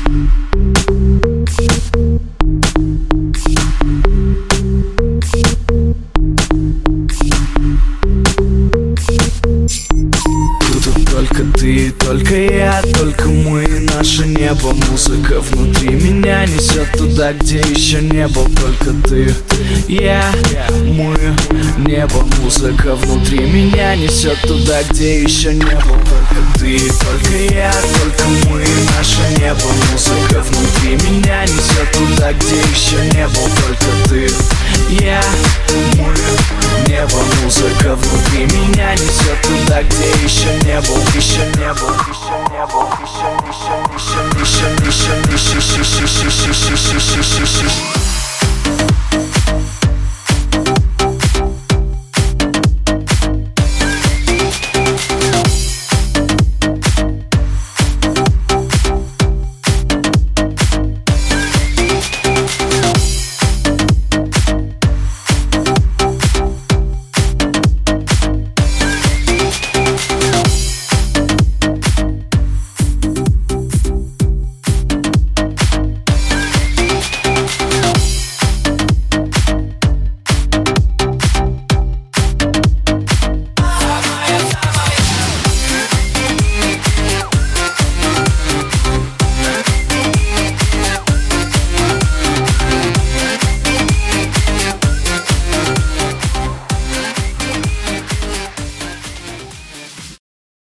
Только ты, только я, только мы, наше небо. Музыка внутри меня несет туда, где еще не был. Только ты, я, мы, небо. Музыка внутри меня несет туда, где еще не был. Только ты, только я, только мы, наше небо. Музыка внутри меня несет туда, где еще не был. Только ты, я, мы, небо. Музыка внутри меня несет туда, где еще не был. Еще не был, еще не был, еще.